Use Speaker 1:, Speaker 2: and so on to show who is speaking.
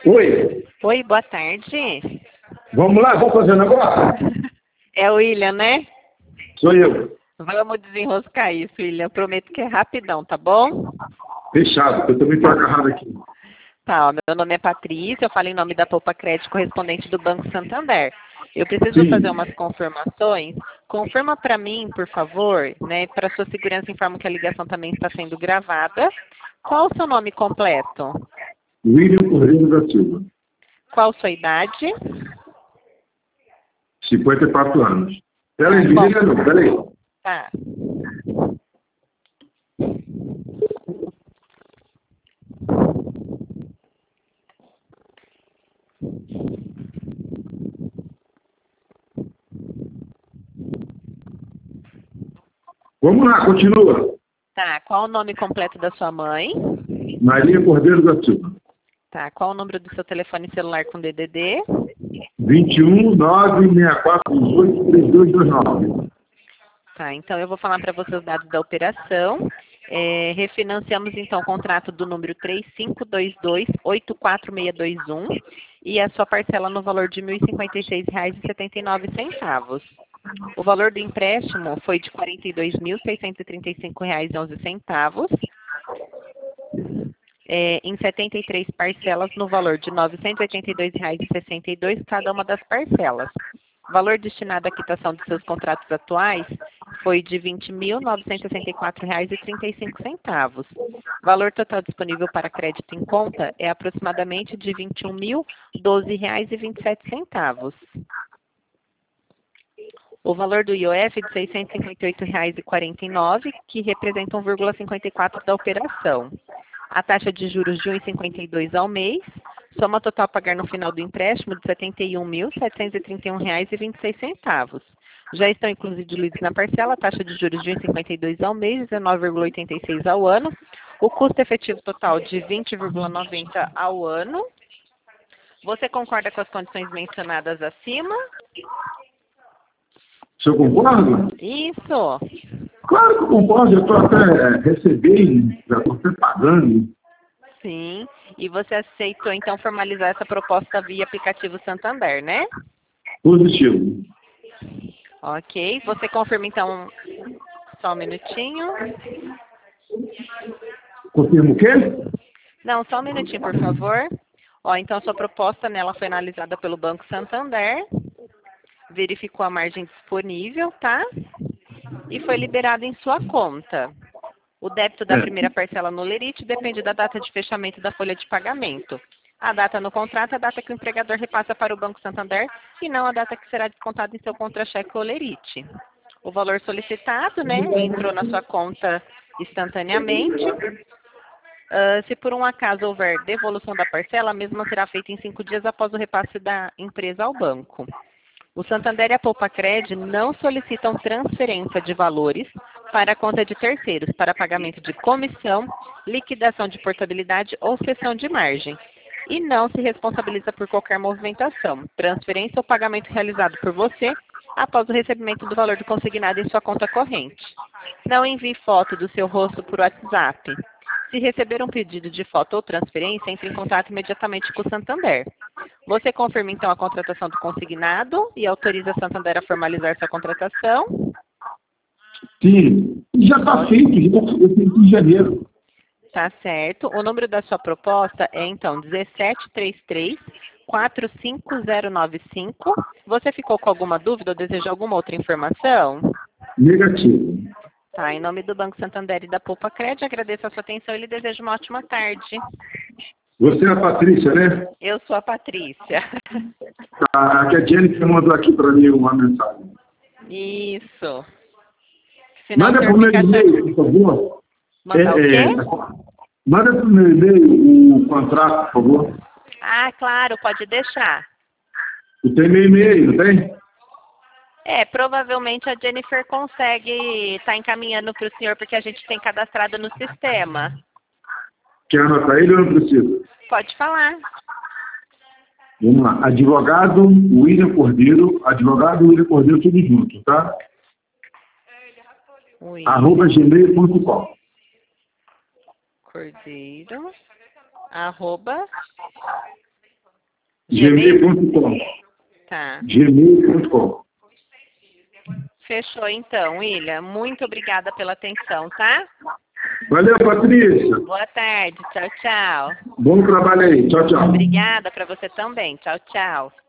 Speaker 1: Oi,
Speaker 2: Oi, boa tarde.
Speaker 1: vamos lá, vamos fazer um negócio?
Speaker 2: É o William, né?
Speaker 1: Sou eu.
Speaker 2: Vamos desenroscar isso, William. Prometo que é rapidão, tá bom?
Speaker 1: Fechado, porque eu também estou agarrado aqui.
Speaker 2: Tá, ó, meu nome é Patrícia, eu falo em nome da Poupa Crédito correspondente do Banco Santander. Eu preciso fazer
Speaker 1: Sim,
Speaker 2: umas confirmações. Confirma para mim, por favor, né? Para sua segurança, informo que a ligação também está sendo gravada. Qual o seu nome completo?
Speaker 1: William Correia da Silva,
Speaker 2: Qual sua idade?
Speaker 1: 54 anos.
Speaker 2: Tá,
Speaker 1: Peraí,
Speaker 2: qual?
Speaker 1: liga não, peraí.
Speaker 2: Tá.
Speaker 1: Vamos lá, continua.
Speaker 2: Tá, qual o nome completo da sua mãe?
Speaker 1: Maria Cordeiro da Silva,
Speaker 2: Tá, qual o número do seu telefone celular com DDD?
Speaker 1: 21 964 18 3229.
Speaker 2: Tá, então eu vou falar para você os dados da operação. Refinanciamos então o contrato do número 3522-84621 e a sua parcela no valor de R$ 1.056,79. O valor do empréstimo foi de R$ 42.635,11, em 73 parcelas no valor de R$ 982,62 cada uma das parcelas. O valor destinado à quitação dos seus contratos atuais foi de R$ 20.964,35. O valor total disponível para crédito em conta é aproximadamente de R$ 21.012,27. O valor do IOF é de R$ 658,49, que representa 1,54 da operação. A taxa de juros de 1,52 ao mês, soma total a pagar no final do empréstimo de R$ 71.731,26. Já estão incluídos na parcela a taxa de juros de 1,52 ao mês, 19,86 ao ano, o custo efetivo total de 20,90 ao ano. Você concorda com as condições mencionadas acima?
Speaker 1: O senhor concorda?
Speaker 2: Isso.
Speaker 1: Claro que eu concordo, eu estou até recebendo, já estou até pagando.
Speaker 2: Sim. E você aceitou então formalizar essa proposta via aplicativo Santander, né?
Speaker 1: Positivo.
Speaker 2: Ok. Você confirma então, só um minutinho.
Speaker 1: Confirma o quê?
Speaker 2: Não, só um minutinho, por favor. Ó, então sua proposta, né, ela foi analisada pelo Banco Santander, verificou a margem disponível, tá? E foi liberada em sua conta. O débito da
Speaker 1: É.
Speaker 2: primeira parcela no Lerite depende da data de fechamento da folha de pagamento. A data no contrato é a data que o empregador repassa para o Banco Santander e não a data que será descontada em seu contra-cheque ou Lerite. O valor solicitado, né, entrou na sua conta instantaneamente. Se por um acaso houver devolução da parcela, a mesma será feita em 5 dias após o repasse da empresa ao banco. O Santander e a Poupa-Cred não solicitam transferência de valores para a conta de terceiros para pagamento de comissão, liquidação de portabilidade ou cessão de margem. E não se responsabiliza por qualquer movimentação, transferência ou pagamento realizado por você após o recebimento do valor do consignado em sua conta corrente. Não envie foto do seu rosto por WhatsApp. Se receber um pedido de foto ou transferência, entre em contato imediatamente com o Santander. Você confirma então a contratação do consignado e autoriza a Santander a formalizar sua contratação?
Speaker 1: Sim. Já está feito, já está feito em janeiro.
Speaker 2: Tá certo. O número da sua proposta é então 1733-45095. Você ficou com alguma dúvida ou deseja alguma outra informação?
Speaker 1: Negativo.
Speaker 2: Tá, em nome do Banco Santander e da Poupa Cred, agradeço a sua atenção e lhe desejo uma ótima tarde.
Speaker 1: Você é a Patrícia, né?
Speaker 2: Eu sou a Patrícia.
Speaker 1: Tá, que a Jennifer mandou aqui para mim uma mensagem.
Speaker 2: Isso. Senão o
Speaker 1: Manda para
Speaker 2: senhor
Speaker 1: o meu
Speaker 2: fica
Speaker 1: e-mail, por favor.
Speaker 2: Mandar o quê?
Speaker 1: Manda para o meu e-mail o contrato, por favor.
Speaker 2: Ah, claro, pode deixar.
Speaker 1: Tu tem meu e-mail, não tem?
Speaker 2: Provavelmente a Jennifer consegue estar encaminhando para o senhor, porque a gente tem cadastrado no sistema.
Speaker 1: Quer anotar ele ou não precisa?
Speaker 2: Pode falar.
Speaker 1: Vamos lá. Advogado William Cordeiro, tudo junto, tá? @gmail.com.
Speaker 2: Cordeiro, arroba,
Speaker 1: gmail.com.
Speaker 2: Tá.
Speaker 1: gmail.com.
Speaker 2: Fechou então, William. Muito obrigada pela atenção, tá?
Speaker 1: Valeu, Patrícia.
Speaker 2: Boa tarde. Tchau, tchau.
Speaker 1: Bom trabalho aí. Tchau, tchau.
Speaker 2: Obrigada para você também. Tchau, tchau.